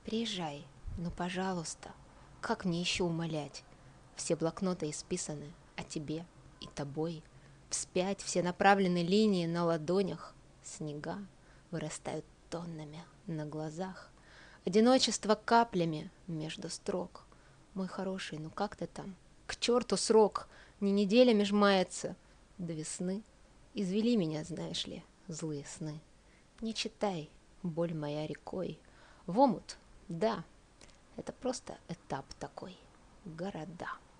Приезжай, ну пожалуйста, как мне еще умолять? Все блокноты исписаны о тебе и тобой. Вспять все направлены линии на ладонях. Снега вырастают тоннами на глазах. Одиночество каплями между строк. Мой хороший, ну как ты там? К черту срок, не неделями жмается до весны. Извели меня, знаешь ли, злые сны. Не читай, боль моя рекой. В омут, да, это просто этап такой. Города.